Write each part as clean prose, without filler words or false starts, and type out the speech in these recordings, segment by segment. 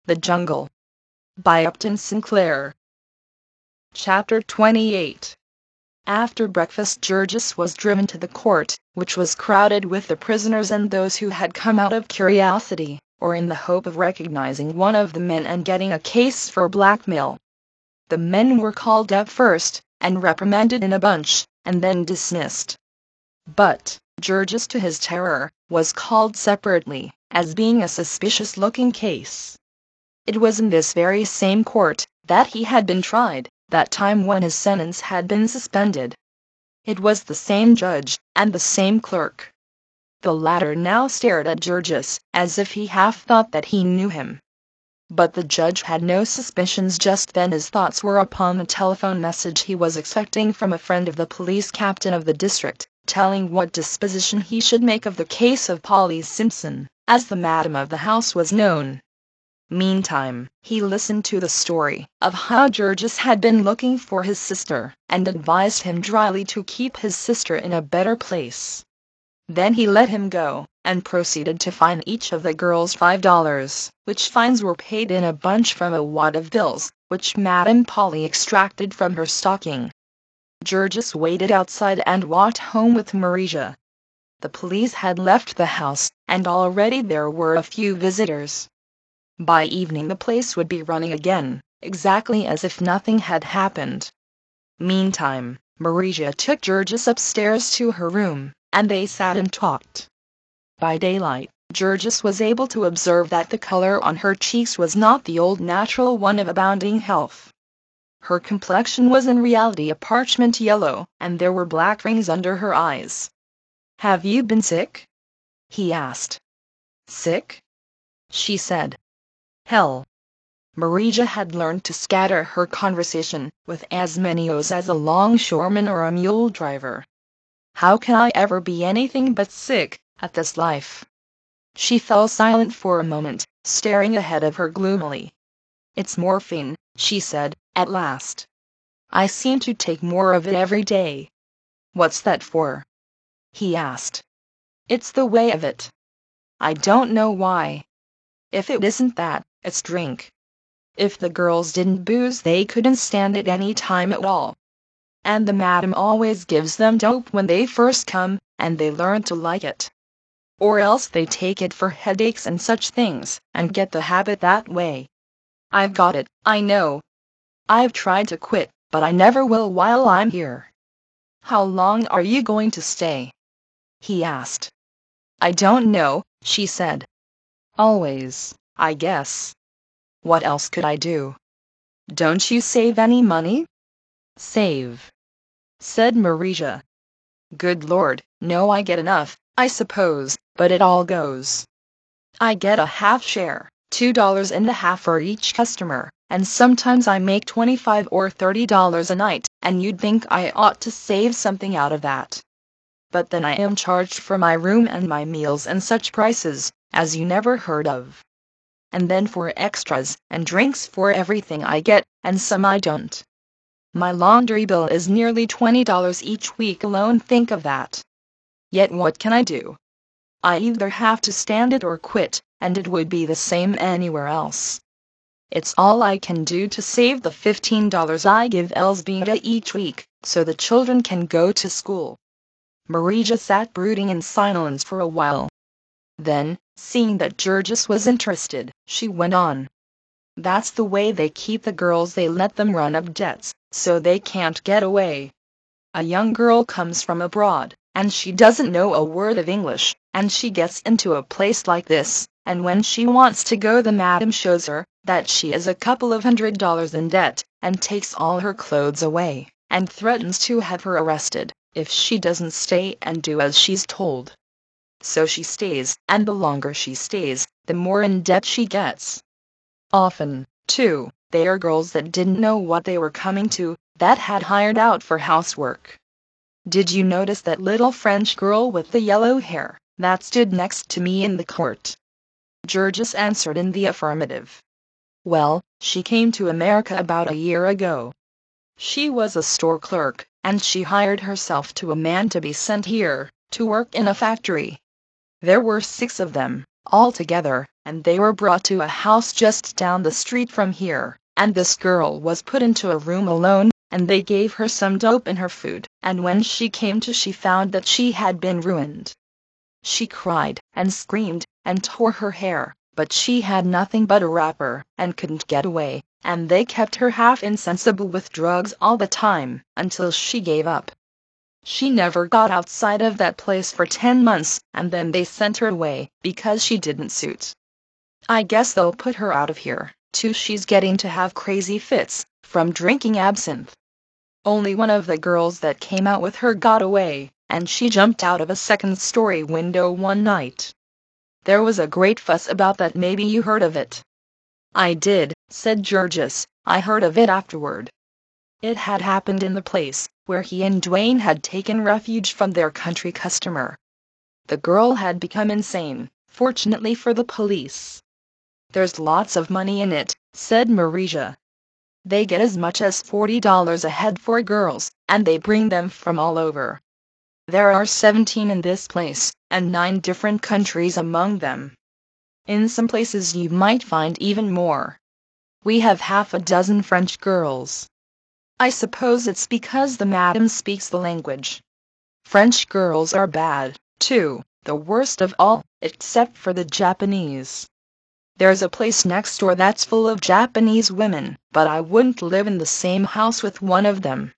The Jungle by Upton Sinclair. Chapter 28. After breakfast Georges was driven to the court, which was crowded with the prisoners and those who had come out of curiosity, or in the hope of recognizing one of the men and getting a case for blackmail. The men were called up first, and reprimanded in a bunch, and then dismissed. But Georges, to his terror, was called separately, as being a suspicious-looking case. It was in this very same court that he had been tried, that time when his sentence had been suspended. It was the same judge, and the same clerk. The latter now stared at Georges, as if he half thought that he knew him. But the judge had no suspicions just then. His thoughts were upon the telephone message he was expecting from a friend of the police captain of the district, telling what disposition he should make of the case of Polly Simpson, as the madam of the house was known. Meantime, he listened to the story of how Georges had been looking for his sister, and advised him dryly to keep his sister in a better place. Then he let him go, and proceeded to fine each of the girls $5, which fines were paid in a bunch from a wad of bills, which Madame Polly extracted from her stocking. Georges waited outside and walked home with Marija. The police had left the house, and already there were a few visitors. By evening the place would be running again, exactly as if nothing had happened. Meantime, Marija took Georges upstairs to her room, and they sat and talked. By daylight, Georges was able to observe that the color on her cheeks was not the old natural one of abounding health. Her complexion was in reality a parchment yellow, and there were black rings under her eyes. "Have you been sick?" he asked. "Sick?" she said. "Hell." Marija had learned to scatter her conversation with as many O's as a longshoreman or a mule driver. "How can I ever be anything but sick, at this life?" She fell silent for a moment, staring ahead of her gloomily. "It's morphine," she said, at last. "I seem to take more of it every day." "What's that for?" he asked. "It's the way of it. I don't know why. If it isn't that, it's drink. If the girls didn't booze they couldn't stand it any time at all. And the madam always gives them dope when they first come, and they learn to like it. Or else they take it for headaches and such things, and get the habit that way. I've got it, I know. I've tried to quit, but I never will while I'm here." "How long are you going to stay?" he asked. "I don't know," she said. "Always, I guess. What else could I do?" "Don't you save any money?" "Save?" said Marija. "Good Lord, no, I get enough, I suppose, but it all goes. I get a half share, $2.50 for each customer, and sometimes I make $25 or $30 a night, and you'd think I ought to save something out of that. But then I am charged for my room and my meals and such prices as you never heard of. And then for extras and drinks for everything I get, and some I don't. My laundry bill is nearly $20 each week alone, think of that. Yet what can I do? I either have to stand it or quit, and it would be the same anywhere else. It's all I can do to save the $15 I give Elzbieta each week, so the children can go to school." Marija sat brooding in silence for a while. Then, seeing that Georges was interested, she went on. "That's the way they keep the girls. They let them run up debts, so they can't get away. A young girl comes from abroad, and she doesn't know a word of English, and she gets into a place like this, and when she wants to go the madam shows her that she is a couple of $100 in debt, and takes all her clothes away, and threatens to have her arrested if she doesn't stay and do as she's told. So she stays, and the longer she stays, the more in debt she gets. Often, too, they are girls that didn't know what they were coming to, that had hired out for housework. Did you notice that little French girl with the yellow hair, that stood next to me in the court?" Georges answered in the affirmative. "Well, she came to America about a year ago. She was a store clerk, and she hired herself to a man to be sent here, to work in a factory. There were 6 of them, all together, and they were brought to a house just down the street from here, and this girl was put into a room alone, and they gave her some dope in her food, and when she came to she found that she had been ruined. She cried, and screamed, and tore her hair, but she had nothing but a wrapper, and couldn't get away, and they kept her half insensible with drugs all the time, until she gave up. She never got outside of that place for 10 months, and then they sent her away, because she didn't suit. I guess they'll put her out of here, too. She's getting to have crazy fits, from drinking absinthe. Only one of the girls that came out with her got away, and she jumped out of a second-story window one night. There was a great fuss about that. Maybe you heard of it. I did, said Georges. I heard of it afterward. It had happened in the place where he and Dwayne had taken refuge from their country customer. The girl had become insane, fortunately for the police. There's lots of money in it, said Marija. They get as much as $40 a head for girls, and they bring them from all over. There are 17 in this place, and 9 different countries among them. In some places you might find even more. We have half a dozen French girls. I suppose it's because the madam speaks the language. French girls are bad, too, the worst of all, except for the Japanese. There's a place next door that's full of Japanese women, but I wouldn't live in the same house with one of them.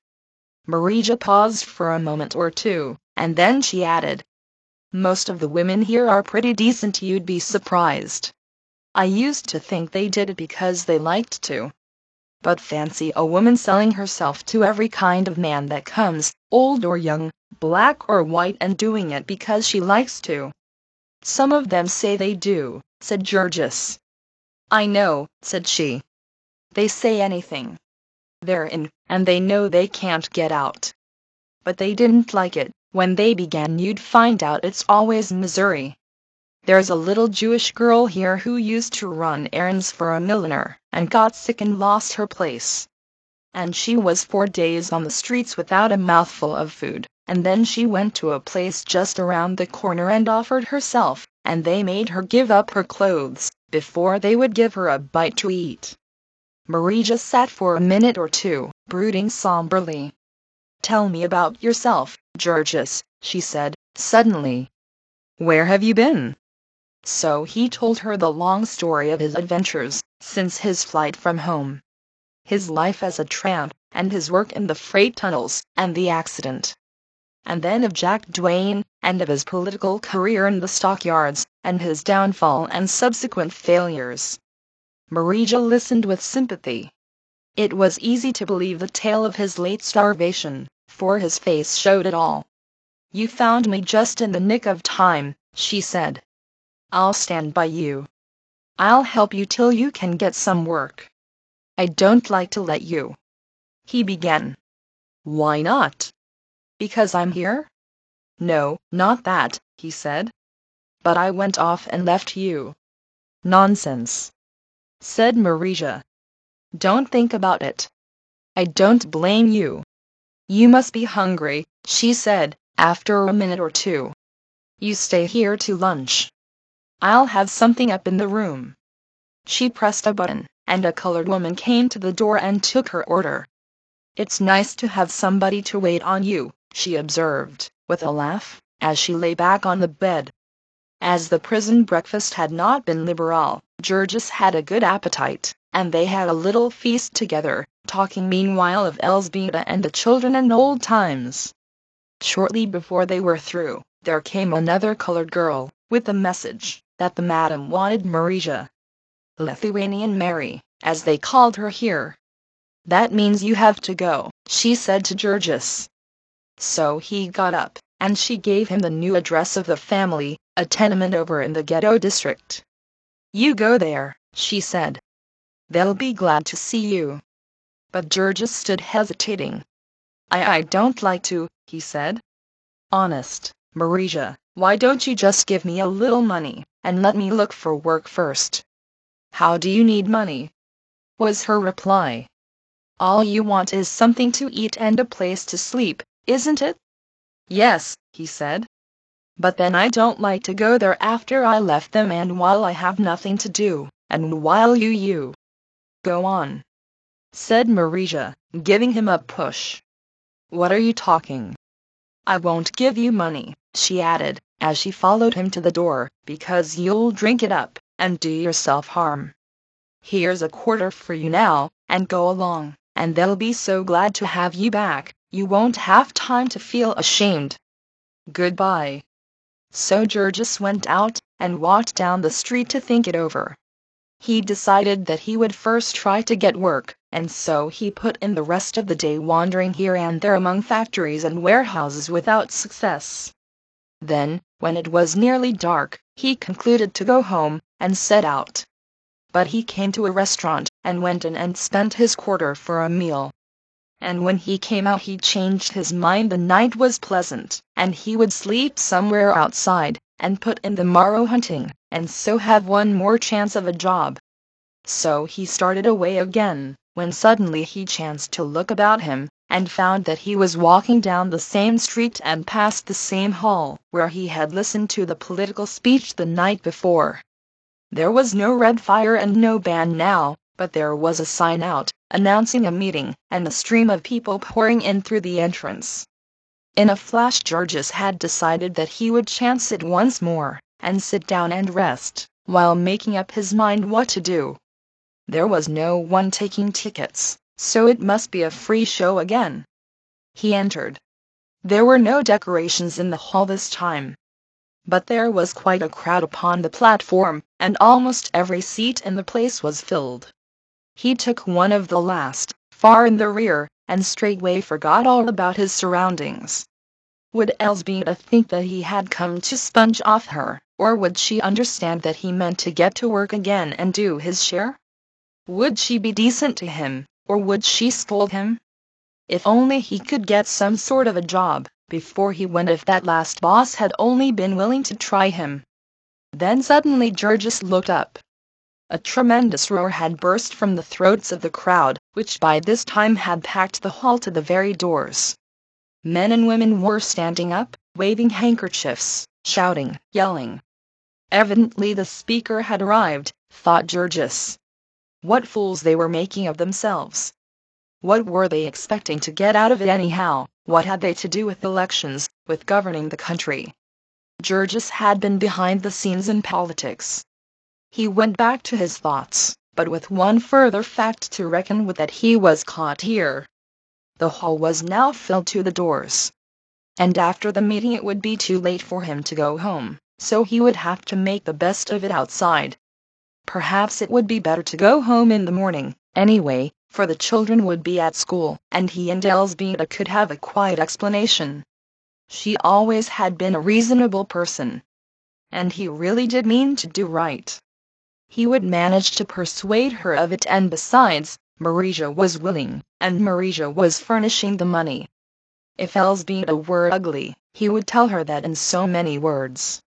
Marija paused for a moment or two, and then she added, most of the women here are pretty decent. You'd be surprised. I used to think they did it because they liked to. But fancy a woman selling herself to every kind of man that comes, old or young, black or white, and doing it because she likes to. Some of them say they do, said Georges. I know, said she. They say anything. They're in, and they know they can't get out. But they didn't like it when they began. You'd find out it's always Missouri. There's a little Jewish girl here who used to run errands for a milliner, and got sick and lost her place. And she was 4 days on the streets without a mouthful of food, and then she went to a place just around the corner and offered herself, and they made her give up her clothes before they would give her a bite to eat. Marija sat for a minute or two, brooding somberly. Tell me about yourself, Georges, she said, suddenly. Where have you been? So he told her the long story of his adventures since his flight from home. His life as a tramp, and his work in the freight tunnels, and the accident. And then of Jack Dwayne, and of his political career in the stockyards, and his downfall and subsequent failures. Marija listened with sympathy. It was easy to believe the tale of his late starvation, for his face showed it all. You found me just in the nick of time, she said. I'll stand by you. I'll help you till you can get some work. I don't like to let you. He began. Why not? Because I'm here? No, not that, he said. But I went off and left you. Nonsense, said Marija. Don't think about it. I don't blame you. You must be hungry, she said, after a minute or two. You stay here to lunch. I'll have something up in the room. She pressed a button, and a colored woman came to the door and took her order. It's nice to have somebody to wait on you, she observed, with a laugh, as she lay back on the bed. As the prison breakfast had not been liberal, Georges had a good appetite, and they had a little feast together, talking meanwhile of Elzbieta and the children and old times. Shortly before they were through, there came another colored girl, with a message that the madam wanted Marija. Lithuanian Mary, as they called her here. That means you have to go, she said to Georges. So he got up, and she gave him the new address of the family, a tenement over in the ghetto district. You go there, she said. They'll be glad to see you. But Georges stood hesitating. I don't like to, he said. Honest, Marija, why don't you just give me a little money, and let me look for work first? How do you need money? Was her reply. All you want is something to eat and a place to sleep, isn't it? Yes, he said. But then I don't like to go there after I left them and while I have nothing to do, and while you go on," said Marija, giving him a push. "What are you talking? I won't give you money," she added, as she followed him to the door, "because you'll drink it up, and do yourself harm. Here's a quarter for you now, and go along, and they'll be so glad to have you back, you won't have time to feel ashamed. Goodbye." So Georges went out, and walked down the street to think it over. He decided that he would first try to get work, and so he put in the rest of the day wandering here and there among factories and warehouses without success. Then, when it was nearly dark, he concluded to go home, and set out. But he came to a restaurant, and went in and spent his quarter for a meal. And when he came out he changed his mind. The night was pleasant, and he would sleep somewhere outside, and put in the morrow hunting, and so have one more chance of a job. So he started away again, when suddenly he chanced to look about him, and found that he was walking down the same street and past the same hall where he had listened to the political speech the night before. There was no red fire and no band now, but there was a sign out, announcing a meeting, and a stream of people pouring in through the entrance. In a flash Georges had decided that he would chance it once more, and sit down and rest, while making up his mind what to do. There was no one taking tickets, so it must be a free show again. He entered. There were no decorations in the hall this time, but there was quite a crowd upon the platform, and almost every seat in the place was filled. He took one of the last, far in the rear, and straightway forgot all about his surroundings. Would Elzbieta think that he had come to sponge off her, or would she understand that he meant to get to work again and do his share? Would she be decent to him, or would she scold him? If only he could get some sort of a job before he went. If that last boss had only been willing to try him. Then suddenly Georges looked up. A tremendous roar had burst from the throats of the crowd, which by this time had packed the hall to the very doors. Men and women were standing up, waving handkerchiefs, shouting, yelling. Evidently the speaker had arrived, thought Georges. What fools they were making of themselves! What were they expecting to get out of it anyhow? What had they to do with elections, with governing the country? Georges had been behind the scenes in politics. He went back to his thoughts, but with one further fact to reckon with, that he was caught here. The hall was now filled to the doors. And after the meeting it would be too late for him to go home, so he would have to make the best of it outside. Perhaps it would be better to go home in the morning, anyway, for the children would be at school, and he and Elzbieta could have a quiet explanation. She always had been a reasonable person, and he really did mean to do right. He would manage to persuade her of it, and besides, Marija was willing, and Marija was furnishing the money. If Elzbieta were ugly, he would tell her that in so many words.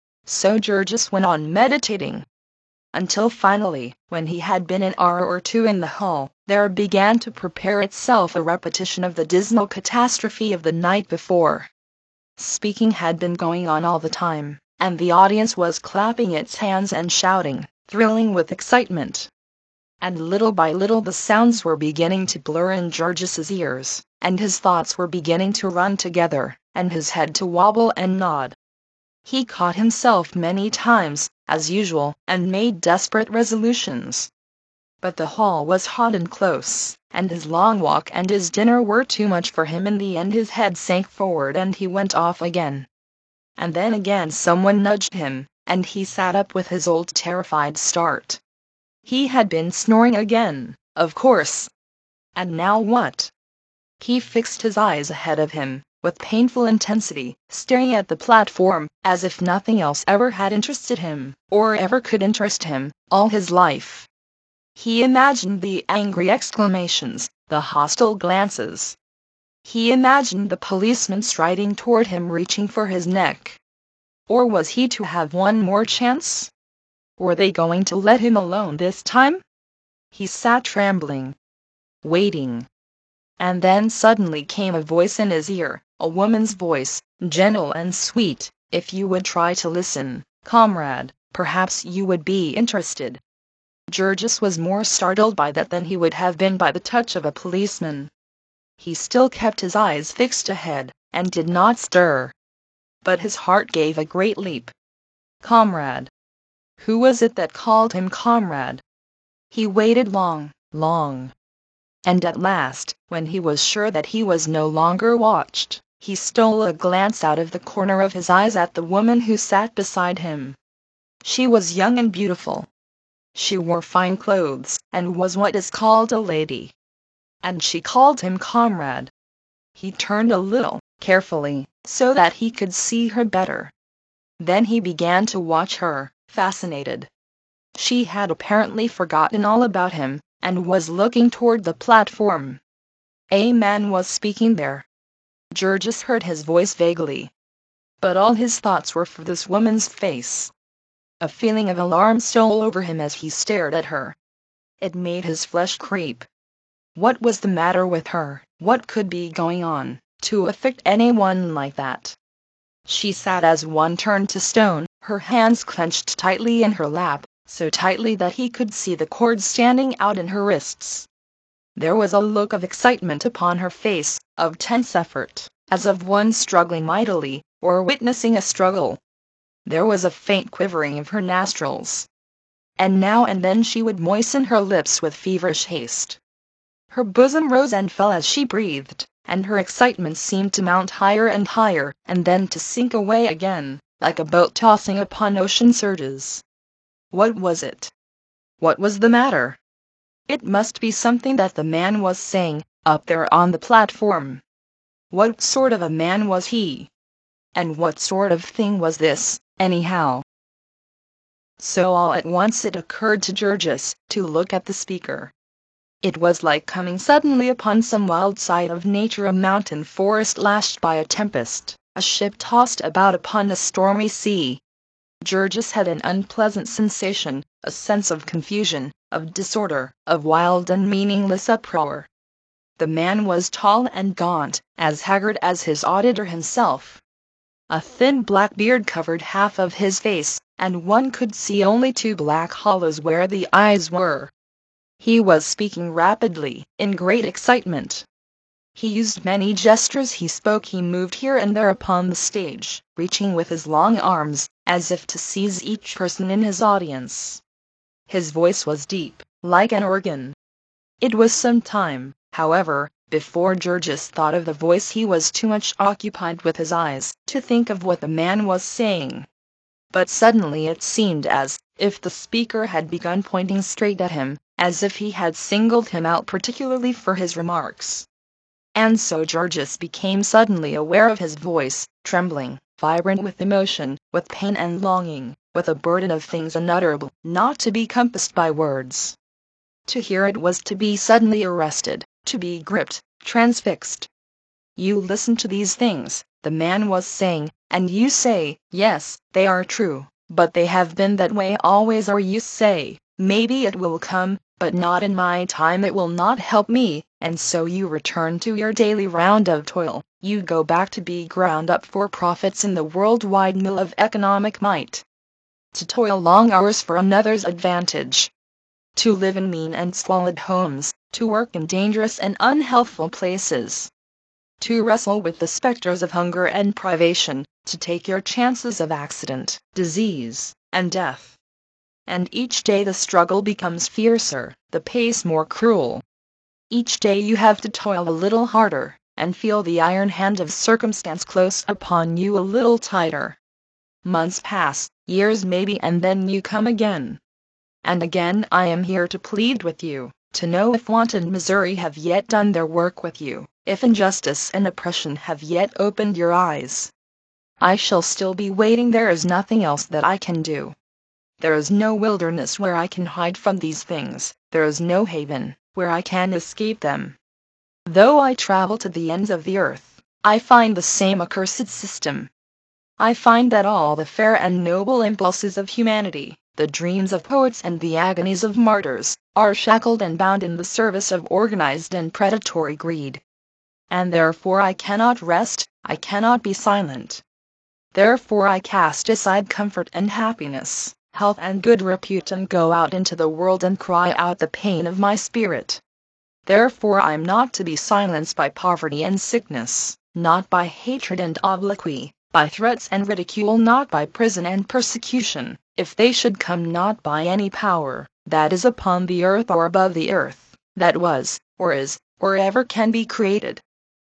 So Georges went on meditating, until finally, when he had been an hour or two in the hall, there began to prepare itself a repetition of the dismal catastrophe of the night before. Speaking had been going on all the time, and the audience was clapping its hands and shouting, thrilling with excitement. And little by little the sounds were beginning to blur in Georges's ears, and his thoughts were beginning to run together, and his head to wobble and nod. He caught himself many times, as usual, and made desperate resolutions. But the hall was hot and close, and his long walk and his dinner were too much for him. In the end his head sank forward and he went off again. And then again someone nudged him, and he sat up with his old terrified start. He had been snoring again, of course. And now what? He fixed his eyes ahead of him, with painful intensity, staring at the platform, as if nothing else ever had interested him, or ever could interest him, all his life. He imagined the angry exclamations, the hostile glances. He imagined the policeman striding toward him, reaching for his neck. Or was he to have one more chance? Were they going to let him alone this time? He sat trembling, waiting. And then suddenly came a voice in his ear, a woman's voice, gentle and sweet, If you would try to listen, comrade, perhaps you would be interested." Georges was more startled by that than he would have been by the touch of a policeman. He still kept his eyes fixed ahead, and did not stir. But his heart gave a great leap. Comrade! Who was it that called him comrade? He waited long, long. And at last, when he was sure that he was no longer watched, he stole a glance out of the corner of his eyes at the woman who sat beside him. She was young and beautiful. She wore fine clothes, and was what is called a lady. And she called him comrade. He turned a little, carefully, so that he could see her better. Then he began to watch her, fascinated. She had apparently forgotten all about him, and was looking toward the platform. A man was speaking there. Georges heard his voice vaguely. But all his thoughts were for this woman's face. A feeling of alarm stole over him as he stared at her. It made his flesh creep. What was the matter with her? What could be going on, to affect anyone like that? She sat as one turned to stone, her hands clenched tightly in her lap, so tightly that he could see the cords standing out in her wrists. There was a look of excitement upon her face, of tense effort, as of one struggling mightily, or witnessing a struggle. There was a faint quivering of her nostrils. And now and then she would moisten her lips with feverish haste. Her bosom rose and fell as she breathed, and her excitement seemed to mount higher and higher, and then to sink away again, like a boat tossing upon ocean surges. What was it? What was the matter? It must be something that the man was saying, up there on the platform. What sort of a man was he? And what sort of thing was this, anyhow? So all at once it occurred to Georges to look at the speaker. It was like coming suddenly upon some wild sight of nature, a mountain forest lashed by a tempest, a ship tossed about upon a stormy sea. Georges had an unpleasant sensation, a sense of confusion, of disorder, of wild and meaningless uproar. The man was tall and gaunt, as haggard as his auditor himself. A thin black beard covered half of his face, and one could see only two black hollows where the eyes were. He was speaking rapidly, in great excitement. He used many gestures, he spoke, he moved here and there upon the stage, reaching with his long arms, as if to seize each person in his audience. His voice was deep, like an organ. It was some time, however, before Georges thought of the voice. He was too much occupied with his eyes to think of what the man was saying. But suddenly it seemed as if the speaker had begun pointing straight at him, as if he had singled him out particularly for his remarks. And so Georges became suddenly aware of his voice, trembling, vibrant with emotion, with pain and longing, with a burden of things unutterable, not to be compassed by words. To hear it was to be suddenly arrested, to be gripped, transfixed. "You listen to these things," the man was saying, "and you say, yes, they are true, but they have been that way always, or you say, maybe it will come, but not in my time, it will not help me, and so you return to your daily round of toil, you go back to be ground up for profits in the worldwide mill of economic might. To toil long hours for another's advantage. To live in mean and squalid homes, to work in dangerous and unhealthful places. To wrestle with the specters of hunger and privation, to take your chances of accident, disease, and death. And each day the struggle becomes fiercer, the pace more cruel. Each day you have to toil a little harder, and feel the iron hand of circumstance close upon you a little tighter. Months pass, years maybe, and then you come again. And again I am here to plead with you, to know if want and misery have yet done their work with you, if injustice and oppression have yet opened your eyes. I shall still be waiting. There is nothing else that I can do. There is no wilderness where I can hide from these things, there is no haven where I can escape them. Though I travel to the ends of the earth, I find the same accursed system. I find that all the fair and noble impulses of humanity, the dreams of poets and the agonies of martyrs, are shackled and bound in the service of organized and predatory greed. And therefore I cannot rest, I cannot be silent. Therefore I cast aside comfort and happiness, health and good repute, and go out into the world and cry out the pain of my spirit. Therefore I am not to be silenced by poverty and sickness, not by hatred and obloquy, by threats and ridicule, not by prison and persecution, if they should come, not by any power that is upon the earth or above the earth, that was, or is, or ever can be created.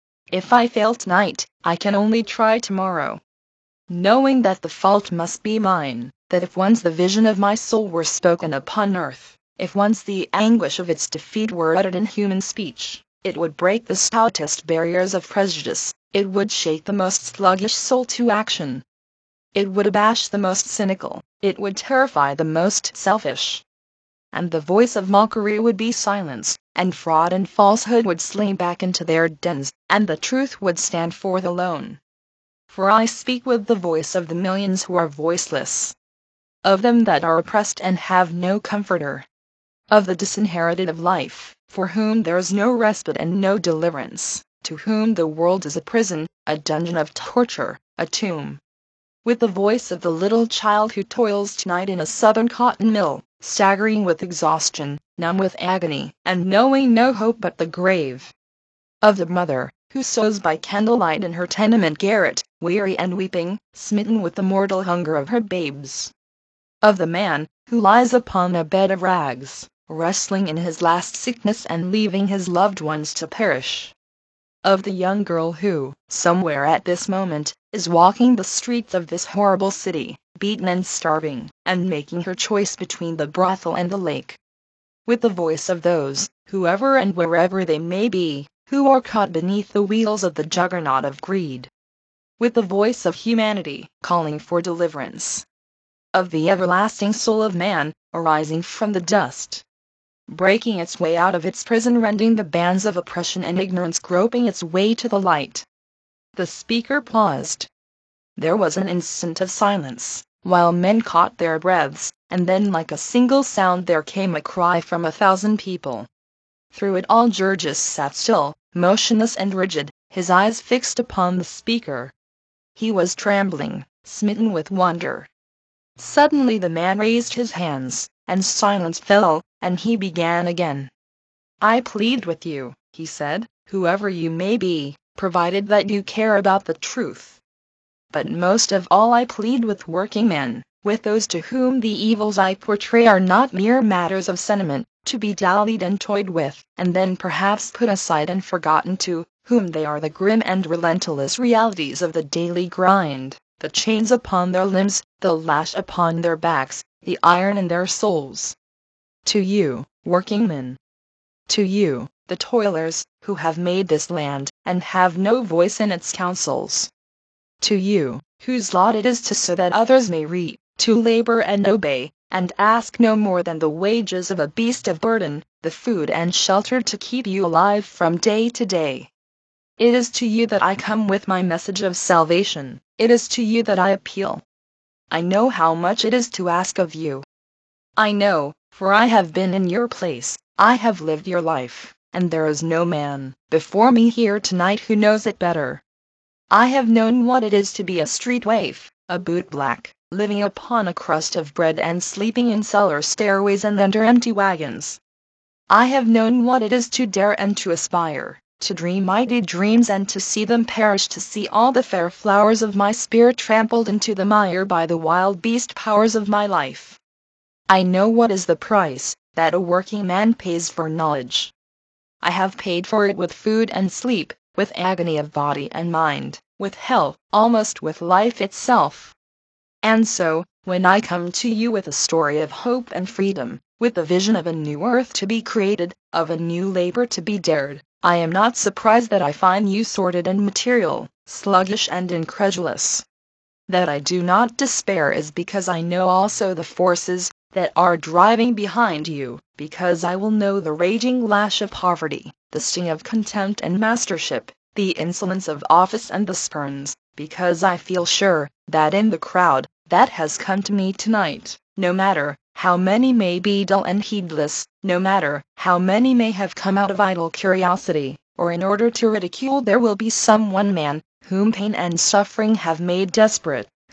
If I fail tonight, I can only try tomorrow, knowing that the fault must be mine, that if once the vision of my soul were spoken upon earth, if once the anguish of its defeat were uttered in human speech, it would break the stoutest barriers of prejudice, it would shake the most sluggish soul to action. It would abash the most cynical, it would terrify the most selfish. And the voice of mockery would be silenced, and fraud and falsehood would slink back into their dens, and the truth would stand forth alone. For I speak with the voice of the millions who are voiceless, of them that are oppressed and have no comforter, of the disinherited of life, for whom there is no respite and no deliverance, to whom the world is a prison, a dungeon of torture, a tomb. With the voice of the little child who toils tonight in a southern cotton mill, staggering with exhaustion, numb with agony, and knowing no hope but the grave. Of the mother who sews by candlelight in her tenement garret, weary and weeping, smitten with the mortal hunger of her babes. Of the man who lies upon a bed of rags, wrestling in his last sickness and leaving his loved ones to perish. Of the young girl who, somewhere at this moment, is walking the streets of this horrible city, beaten and starving, and making her choice between the brothel and the lake. With the voice of those, whoever and wherever they may be, who are caught beneath the wheels of the juggernaut of greed. With the voice of humanity, calling for deliverance. Of the everlasting soul of man, arising from the dust, breaking its way out of its prison, rending the bands of oppression and ignorance, groping its way to the light. The speaker paused. There was an instant of silence, while men caught their breaths, and then like a single sound there came a cry from 1,000 people. Through it all Georges sat still, motionless and rigid, his eyes fixed upon the speaker. He was trembling, smitten with wonder. Suddenly the man raised his hands, and silence fell, and he began again. I plead with you, he said, whoever you may be, provided that you care about the truth. But most of all I plead with working men, with those to whom the evils I portray are not mere matters of sentiment, to be dallied and toyed with, and then perhaps put aside and forgotten, to whom they are the grim and relentless realities of the daily grind, the chains upon their limbs, the lash upon their backs, the iron in their souls. To you, working men. To you, the toilers, who have made this land, and have no voice in its councils. To you, whose lot it is to sow that others may reap, to labor and obey, and ask no more than the wages of a beast of burden, the food and shelter to keep you alive from day to day. It is to you that I come with my message of salvation, it is to you that I appeal. I know how much it is to ask of you. I know, for I have been in your place, I have lived your life, and there is no man before me here tonight who knows it better. I have known what it is to be a street waif, a bootblack, living upon a crust of bread and sleeping in cellar stairways and under empty wagons. I have known what it is to dare and to aspire, to dream mighty dreams and to see them perish, to see all the fair flowers of my spirit trampled into the mire by the wild beast powers of my life. I know what is the price that a working man pays for knowledge. I have paid for it with food and sleep, with agony of body and mind, with health, almost with life itself. And so, when I come to you with a story of hope and freedom, with the vision of a new earth to be created, of a new labor to be dared, I am not surprised that I find you sordid and material, sluggish and incredulous. That I do not despair is because I know also the forces that are driving behind you, because I will know the raging lash of poverty, the sting of contempt and mastership, the insolence of office and the spurns, because I feel sure that in the crowd that has come to me tonight, no matter how many may be dull and heedless, no matter how many may have come out of idle curiosity, or in order to ridicule, there will be some one man whom pain and suffering have made desperate,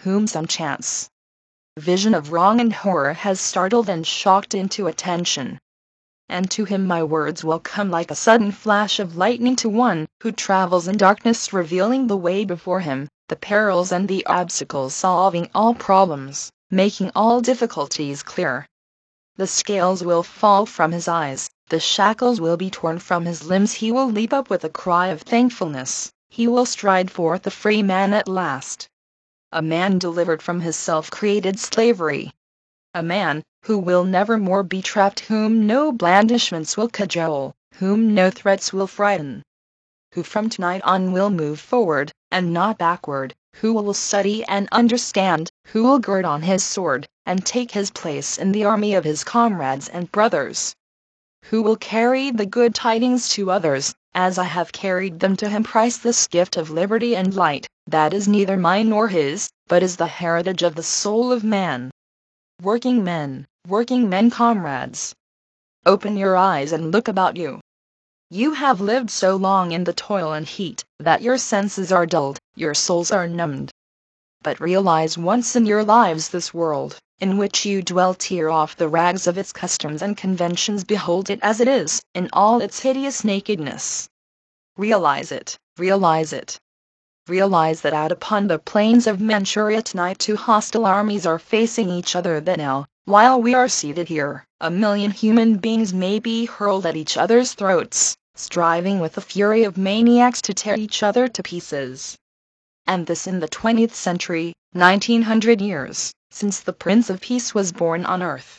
whom some chance vision of wrong and horror has startled and shocked into attention. And to him my words will come like a sudden flash of lightning to one who travels in darkness, revealing the way before him, the perils and the obstacles, solving all problems, making all difficulties clear. The scales will fall from his eyes, the shackles will be torn from his limbs, he will leap up with a cry of thankfulness, he will stride forth a free man at last. A man delivered from his self-created slavery. A man who will never more be trapped, whom no blandishments will cajole, whom no threats will frighten. Who from tonight on will move forward, and not backward, who will study and understand, who will gird on his sword, and take his place in the army of his comrades and brothers. Who will carry the good tidings to others, as I have carried them to him, priceless gift of liberty and light, that is neither mine nor his, but is the heritage of the soul of man. Working men comrades, open your eyes and look about you. You have lived so long in the toil and heat, that your senses are dulled, your souls are numbed. But realize once in your lives this world, in which you dwell, tear off the rags of its customs and conventions, behold it as it is, in all its hideous nakedness. Realize it, realize it. Realize that out upon the plains of Manchuria tonight 2 hostile armies are facing each other, that now, while we are seated here, 1,000,000 human beings may be hurled at each other's throats, striving with the fury of maniacs to tear each other to pieces. And this in the 20th century, 1900 years, since the Prince of Peace was born on earth.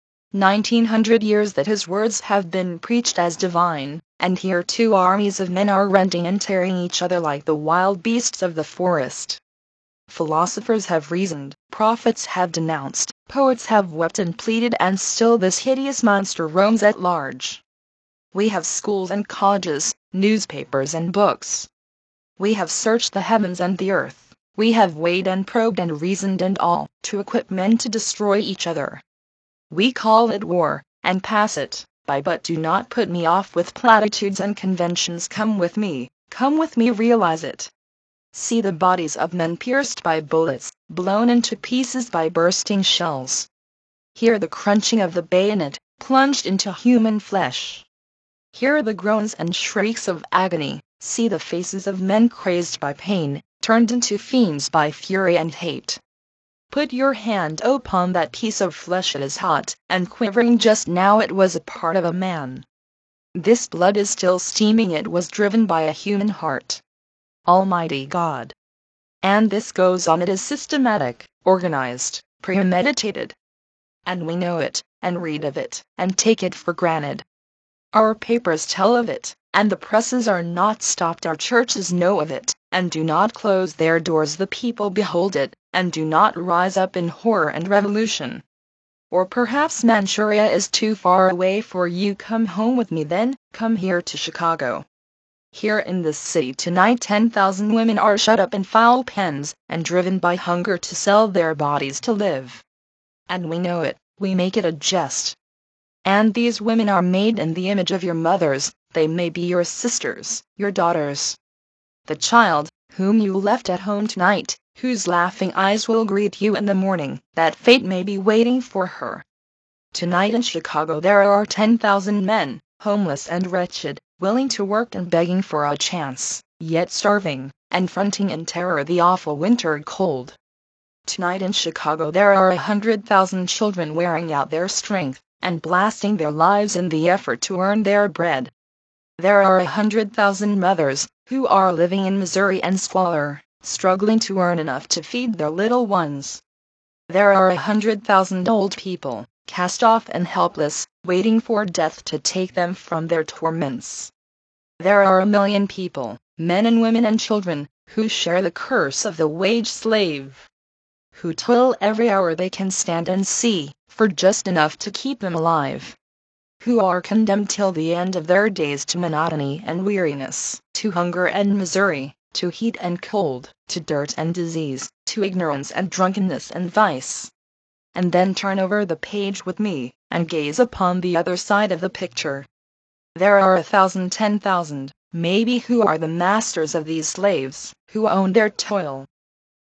1900 years that his words have been preached as divine, and here 2 armies of men are rending and tearing each other like the wild beasts of the forest. Philosophers have reasoned, prophets have denounced, poets have wept and pleaded, and still this hideous monster roams at large. We have schools and colleges, newspapers and books. We have searched the heavens and the earth, we have weighed and probed and reasoned, and all to equip men to destroy each other. We call it war, and pass it by, but do not put me off with platitudes and conventions. Come with me, realize it. See the bodies of men pierced by bullets, blown into pieces by bursting shells. Hear the crunching of the bayonet, plunged into human flesh. Hear the groans and shrieks of agony, see the faces of men crazed by pain, turned into fiends by fury and hate. Put your hand upon that piece of flesh, it is hot and quivering. Just now it was a part of a man. This blood is still steaming, it was driven by a human heart. Almighty God. And this goes on, it is systematic, organized, premeditated. And we know it, and read of it, and take it for granted. Our papers tell of it, and the presses are not stopped. Our churches know of it, and do not close their doors. The people behold it, and do not rise up in horror and revolution. Or perhaps Manchuria is too far away for you. Come home with me then, come here to Chicago. Here in this city tonight 10,000 women are shut up in foul pens, and driven by hunger to sell their bodies to live. And we know it, we make it a jest. And these women are made in the image of your mothers, they may be your sisters, your daughters. The child, whom you left at home tonight, whose laughing eyes will greet you in the morning, that fate may be waiting for her. Tonight in Chicago there are 10,000 men, homeless and wretched, willing to work and begging for a chance, yet starving, and fronting in terror the awful winter cold. Tonight in Chicago there are 100,000 children wearing out their strength, and blasting their lives in the effort to earn their bread. There are 100,000 mothers, who are living in misery and squalor, struggling to earn enough to feed their little ones. There are 100,000 old people, cast off and helpless, waiting for death to take them from their torments. There are 1,000,000 people, men and women and children, who share the curse of the wage slave, who toil every hour they can stand and see, for just enough to keep them alive, who are condemned till the end of their days to monotony and weariness, to hunger and misery, to heat and cold, to dirt and disease, to ignorance and drunkenness and vice. And then turn over the page with me, and gaze upon the other side of the picture. There are 1,000, 10,000, maybe, who are the masters of these slaves, who own their toil.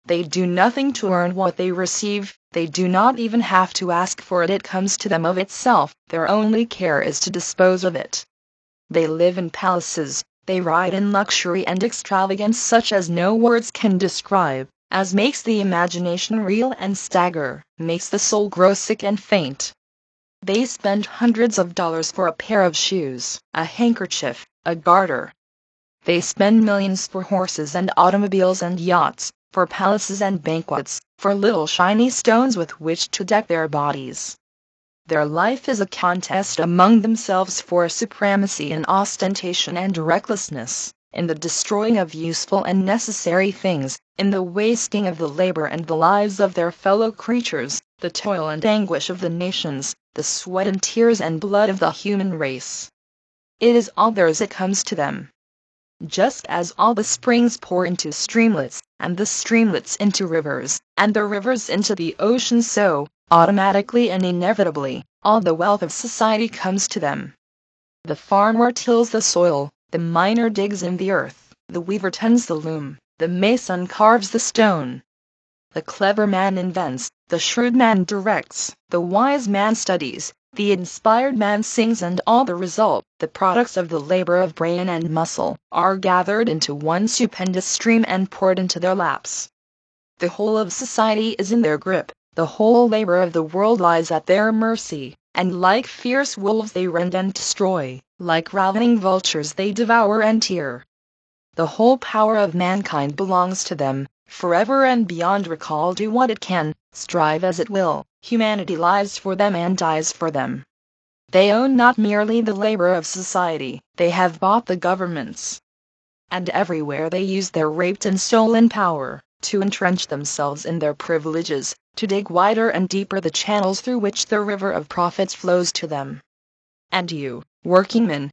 They do nothing to earn what they receive, they do not even have to ask for it, it comes to them of itself, their only care is to dispose of it. They live in palaces, they ride in luxury and extravagance such as no words can describe, as makes the imagination reel and stagger, makes the soul grow sick and faint. They spend hundreds of dollars for a pair of shoes, a handkerchief, a garter. They spend millions for horses and automobiles and yachts, for palaces and banquets, for little shiny stones with which to deck their bodies. Their life is a contest among themselves for supremacy in ostentation and recklessness, in the destroying of useful and necessary things, in the wasting of the labor and the lives of their fellow creatures, the toil and anguish of the nations, the sweat and tears and blood of the human race. It is all theirs, it comes to them. Just as all the springs pour into streamlets, and the streamlets into rivers, and the rivers into the ocean, so, automatically and inevitably, all the wealth of society comes to them. The farmer tills the soil, the miner digs in the earth, the weaver tends the loom, the mason carves the stone. The clever man invents, the shrewd man directs, the wise man studies, the inspired man sings, and all the result, the products of the labor of brain and muscle, are gathered into one stupendous stream and poured into their laps. The whole of society is in their grip, the whole labor of the world lies at their mercy, and like fierce wolves they rend and destroy, like ravening vultures they devour and tear. The whole power of mankind belongs to them, forever and beyond recall. Do what it can, strive as it will, humanity lives for them and dies for them. They own not merely the labor of society, they have bought the governments. And everywhere they use their raped and stolen power, to entrench themselves in their privileges, to dig wider and deeper the channels through which the river of profits flows to them. And you, workingmen,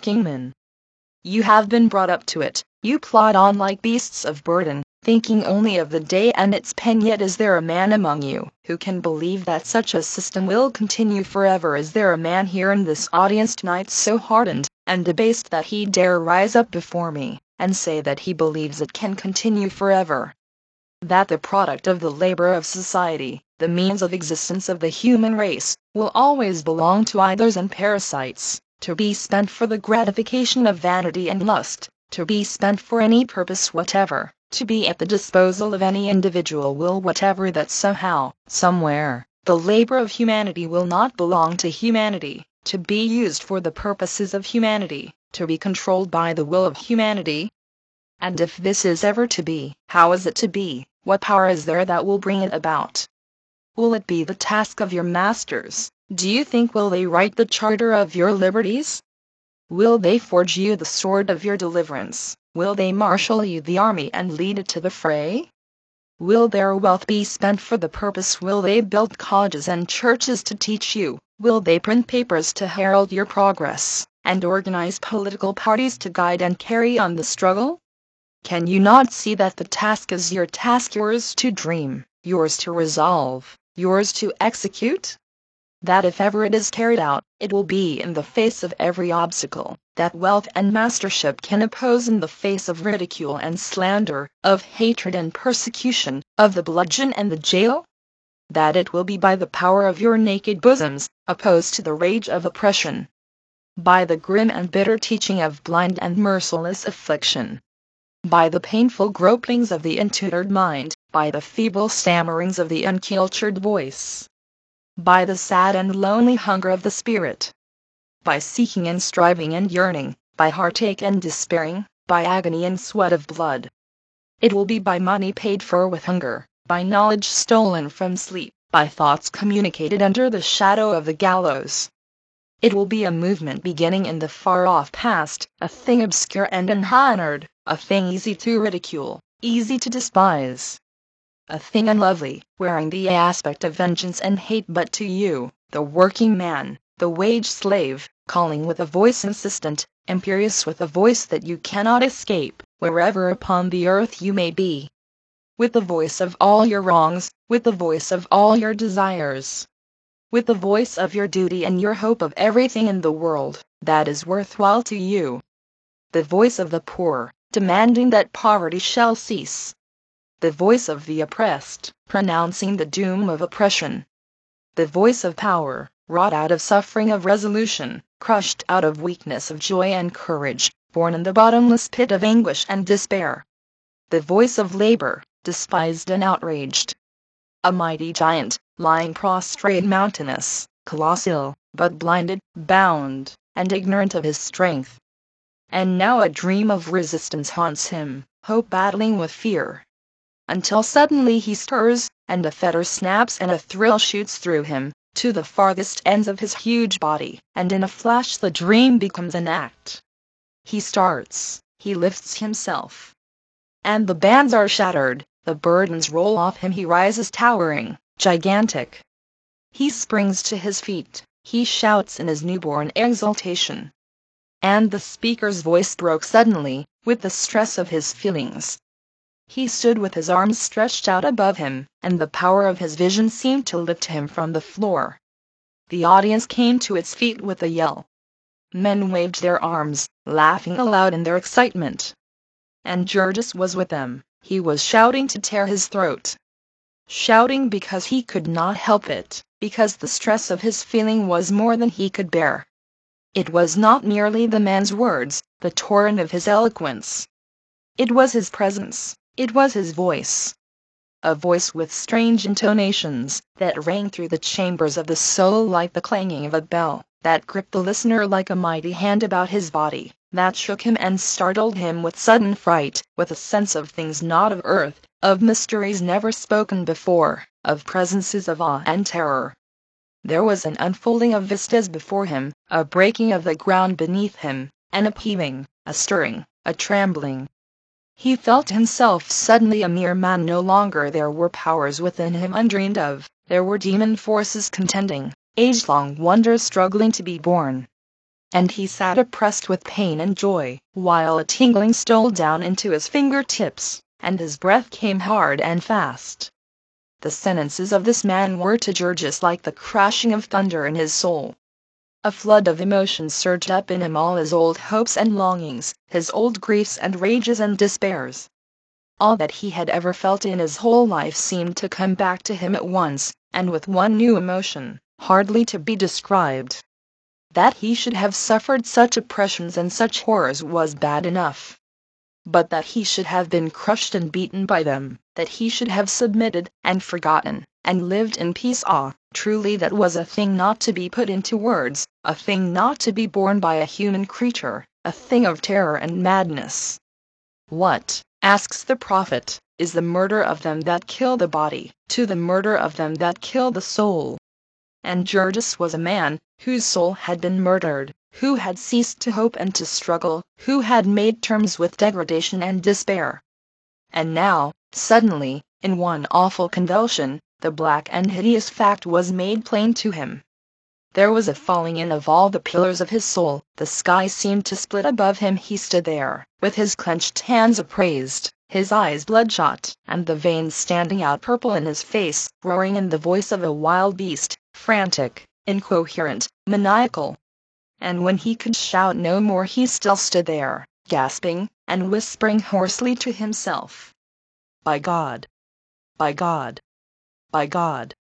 you have been brought up to it, you plod on like beasts of burden, thinking only of the day and its pen. Yet is there a man among you who can believe that such a system will continue forever? Is there a man here in this audience tonight so hardened and debased that he dare rise up before me and say that he believes it can continue forever? That the product of the labor of society, the means of existence of the human race, will always belong to idlers and parasites, to be spent for the gratification of vanity and lust, to be spent for any purpose whatever, to be at the disposal of any individual will whatever, that somehow, somewhere, the labor of humanity will not belong to humanity, to be used for the purposes of humanity, to be controlled by the will of humanity. And if this is ever to be, how is it to be? What power is there that will bring it about? Will it be the task of your masters? Do you think will they write the charter of your liberties? Will they forge you the sword of your deliverance? Will they marshal you the army and lead it to the fray? Will their wealth be spent for the purpose? Will they build colleges and churches to teach you? Will they print papers to herald your progress, and organize political parties to guide and carry on the struggle? Can you not see that the task is your task, yours to dream, yours to resolve, yours to execute? That if ever it is carried out, it will be in the face of every obstacle that wealth and mastership can oppose, in the face of ridicule and slander, of hatred and persecution, of the bludgeon and the jail? That it will be by the power of your naked bosoms, opposed to the rage of oppression, by the grim and bitter teaching of blind and merciless affliction, by the painful gropings of the untutored mind, by the feeble stammerings of the uncultured voice, by the sad and lonely hunger of the spirit, by seeking and striving and yearning, by heartache and despairing, by agony and sweat of blood. It will be by money paid for with hunger, by knowledge stolen from sleep, by thoughts communicated under the shadow of the gallows. It will be a movement beginning in the far-off past, a thing obscure and unhonored, a thing easy to ridicule, easy to despise, a thing unlovely, wearing the aspect of vengeance and hate. But to you, the working man, the wage slave, calling with a voice insistent, imperious, with a voice that you cannot escape, wherever upon the earth you may be, with the voice of all your wrongs, with the voice of all your desires, with the voice of your duty and your hope of everything in the world that is worthwhile to you, the voice of the poor, demanding that poverty shall cease, the voice of the oppressed, pronouncing the doom of oppression. The voice of power, wrought out of suffering of resolution, crushed out of weakness of joy and courage, born in the bottomless pit of anguish and despair. The voice of labor, despised and outraged. A mighty giant, lying prostrate mountainous, colossal, but blinded, bound, and ignorant of his strength. And now a dream of resistance haunts him, hope battling with fear. Until suddenly he stirs, and a fetter snaps and a thrill shoots through him, to the farthest ends of his huge body, and in a flash the dream becomes an act. He starts, he lifts himself. And the bands are shattered, the burdens roll off him, he rises towering, gigantic. He springs to his feet, he shouts in his newborn exultation. And the speaker's voice broke suddenly, with the stress of his feelings. He stood with his arms stretched out above him, and the power of his vision seemed to lift him from the floor. The audience came to its feet with a yell. Men waved their arms, laughing aloud in their excitement. And Georges was with them. He was shouting to tear his throat. Shouting because he could not help it, because the stress of his feeling was more than he could bear. It was not merely the man's words, the torrent of his eloquence. It was his presence, it was his voice. A voice with strange intonations, that rang through the chambers of the soul like the clanging of a bell, that gripped the listener like a mighty hand about his body, that shook him and startled him with sudden fright, with a sense of things not of earth, of mysteries never spoken before, of presences of awe and terror. There was an unfolding of vistas before him, a breaking of the ground beneath him, an upheaving, a stirring, a trembling. He felt himself suddenly a mere man no longer. There were powers within him undreamed of, there were demon forces contending, age-long wonders struggling to be born. And he sat oppressed with pain and joy, while a tingling stole down into his fingertips, and his breath came hard and fast. The sentences of this man were to Georges like the crashing of thunder in his soul. A flood of emotion surged up in him, all his old hopes and longings, his old griefs and rages and despairs. All that he had ever felt in his whole life seemed to come back to him at once, and with one new emotion, hardly to be described. That he should have suffered such oppressions and such horrors was bad enough. But that he should have been crushed and beaten by them, that he should have submitted, and forgotten, and lived in peace, truly that was a thing not to be put into words, a thing not to be borne by a human creature, a thing of terror and madness. What, asks the prophet, is the murder of them that kill the body, to the murder of them that kill the soul? And Georges was a man, whose soul had been murdered, who had ceased to hope and to struggle, who had made terms with degradation and despair. And now, suddenly, in one awful convulsion, the black and hideous fact was made plain to him. There was a falling in of all the pillars of his soul, the sky seemed to split above him. He stood there, with his clenched hands upraised, his eyes bloodshot, and the veins standing out purple in his face, roaring in the voice of a wild beast, frantic, incoherent, maniacal. And when he could shout no more, he still stood there, gasping, and whispering hoarsely to himself, "By God! By God! By God!"